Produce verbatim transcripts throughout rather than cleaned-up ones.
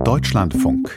Deutschlandfunk.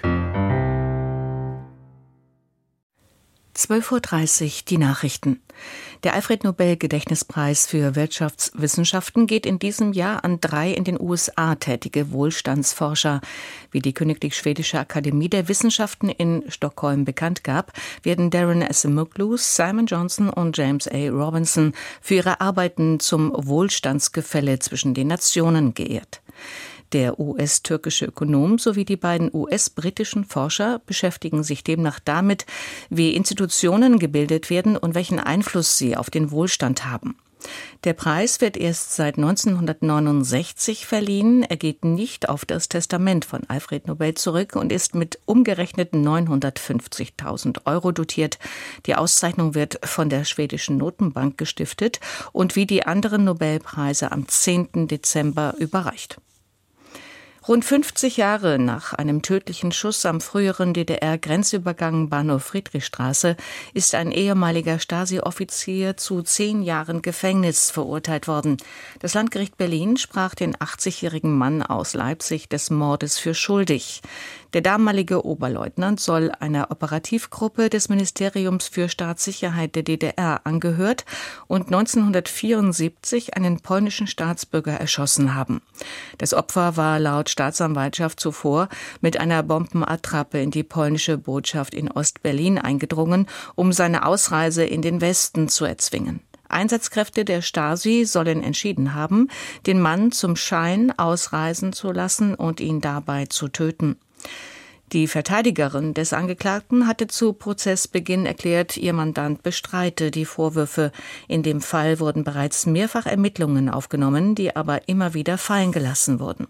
zwölf Uhr dreißig, die Nachrichten. Der Alfred-Nobel-Gedächtnispreis für Wirtschaftswissenschaften geht in diesem Jahr an drei in den U S A tätige Wohlstandsforscher. Wie die Königlich Schwedische Akademie der Wissenschaften in Stockholm bekannt gab, werden Darren Acemoglu, Simon Johnson und James A. Robinson für ihre Arbeiten zum Wohlstandsgefälle zwischen den Nationen geehrt. Der U S-türkische Ökonom sowie die beiden U S-britischen Forscher beschäftigen sich demnach damit, wie Institutionen gebildet werden und welchen Einfluss sie auf den Wohlstand haben. Der Preis wird erst seit neunzehnhundertneunundsechzig verliehen. Er geht nicht auf das Testament von Alfred Nobel zurück und ist mit umgerechnet neunhundertfünfzigtausend Euro dotiert. Die Auszeichnung wird von der schwedischen Notenbank gestiftet und wie die anderen Nobelpreise am zehnten Dezember überreicht. Rund fünfzig Jahre nach einem tödlichen Schuss am früheren D D R-Grenzübergang Bahnhof-Friedrichstraße ist ein ehemaliger Stasi-Offizier zu zehn Jahren Gefängnis verurteilt worden. Das Landgericht Berlin sprach den achtzigjährigen Mann aus Leipzig des Mordes für schuldig. Der damalige Oberleutnant soll einer Operativgruppe des Ministeriums für Staatssicherheit der D D R angehört und neunzehnhundertvierundsiebzig einen polnischen Staatsbürger erschossen haben. Das Opfer war laut Staatsanwaltschaft zuvor mit einer Bombenattrappe in die polnische Botschaft in Ost-Berlin eingedrungen, um seine Ausreise in den Westen zu erzwingen. Einsatzkräfte der Stasi sollen entschieden haben, den Mann zum Schein ausreisen zu lassen und ihn dabei zu töten. Die Verteidigerin des Angeklagten hatte zu Prozessbeginn erklärt, ihr Mandant bestreite die Vorwürfe. In dem Fall wurden bereits mehrfach Ermittlungen aufgenommen, die aber immer wieder fallen gelassen wurden.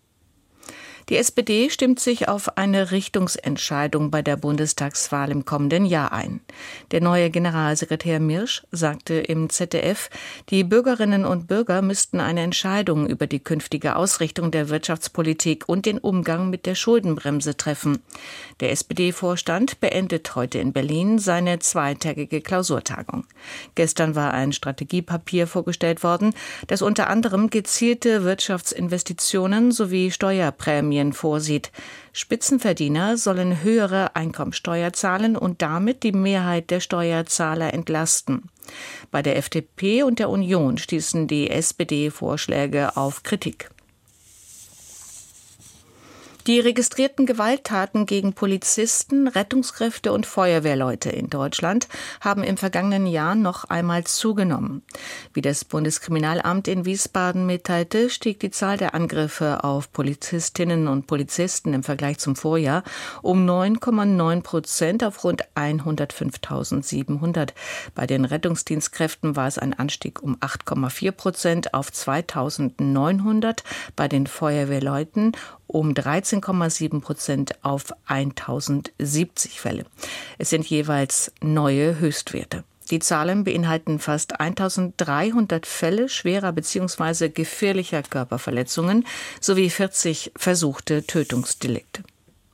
Die S P D stimmt sich auf eine Richtungsentscheidung bei der Bundestagswahl im kommenden Jahr ein. Der neue Generalsekretär Mirsch sagte im Z D F, die Bürgerinnen und Bürger müssten eine Entscheidung über die künftige Ausrichtung der Wirtschaftspolitik und den Umgang mit der Schuldenbremse treffen. Der S P D-Vorstand beendet heute in Berlin seine zweitägige Klausurtagung. Gestern war ein Strategiepapier vorgestellt worden, das unter anderem gezielte Wirtschaftsinvestitionen sowie Steuerprämien vorsieht. Spitzenverdiener sollen höhere Einkommensteuer zahlen und damit die Mehrheit der Steuerzahler entlasten. Bei der F D P und der Union stießen die S P D-Vorschläge auf Kritik. Die registrierten Gewalttaten gegen Polizisten, Rettungskräfte und Feuerwehrleute in Deutschland haben im vergangenen Jahr noch einmal zugenommen. Wie das Bundeskriminalamt in Wiesbaden mitteilte, stieg die Zahl der Angriffe auf Polizistinnen und Polizisten im Vergleich zum Vorjahr um neun Komma neun Prozent auf rund hundertfünftausendsiebenhundert. Bei den Rettungsdienstkräften war es ein Anstieg um acht Komma vier Prozent auf zweitausendneunhundert, bei den Feuerwehrleuten um dreizehn Komma sieben Prozent auf eintausendsiebzig Fälle. Es sind jeweils neue Höchstwerte. Die Zahlen beinhalten fast eintausenddreihundert Fälle schwerer bzw. gefährlicher Körperverletzungen sowie vierzig versuchte Tötungsdelikte.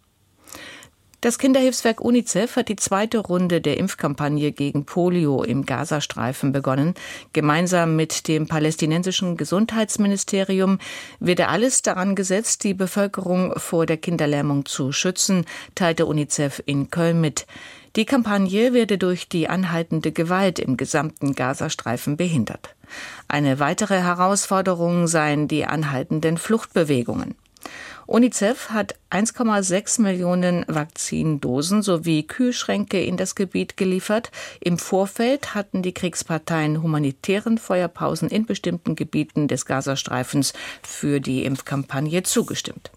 Das Kinderhilfswerk UNICEF hat die zweite Runde der Impfkampagne gegen Polio im Gazastreifen begonnen. Gemeinsam mit dem palästinensischen Gesundheitsministerium wird alles daran gesetzt, die Bevölkerung vor der Kinderlähmung zu schützen, teilte UNICEF in Köln mit. Die Kampagne werde durch die anhaltende Gewalt im gesamten Gazastreifen behindert. Eine weitere Herausforderung seien die anhaltenden Fluchtbewegungen. UNICEF hat eins Komma sechs Millionen Vakzindosen sowie Kühlschränke in das Gebiet geliefert. Im Vorfeld hatten die Kriegsparteien humanitären Feuerpausen in bestimmten Gebieten des Gazastreifens für die Impfkampagne zugestimmt.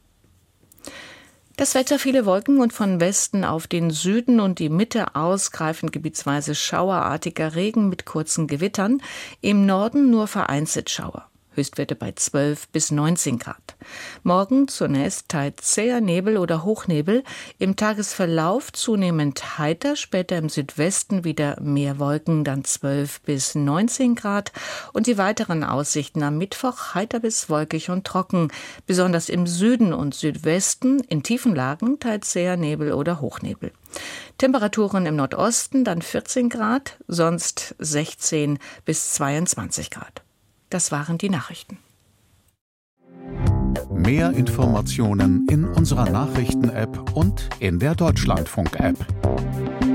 Das Wetter: viele Wolken und von Westen auf den Süden und die Mitte aus greifend gebietsweise schauerartiger Regen mit kurzen Gewittern. Im Norden nur vereinzelt Schauer. Höchstwerte bei zwölf bis neunzehn Grad. Morgen zunächst teils zäher Nebel oder Hochnebel, im Tagesverlauf zunehmend heiter, später im Südwesten wieder mehr Wolken, dann zwölf bis neunzehn Grad und die weiteren Aussichten am Mittwoch heiter bis wolkig und trocken, besonders im Süden und Südwesten, in tiefen Lagen teils zäher Nebel oder Hochnebel. Temperaturen im Nordosten dann vierzehn Grad, sonst sechzehn bis zweiundzwanzig Grad. Das waren die Nachrichten. Mehr Informationen in unserer Nachrichten-App und in der Deutschlandfunk-App.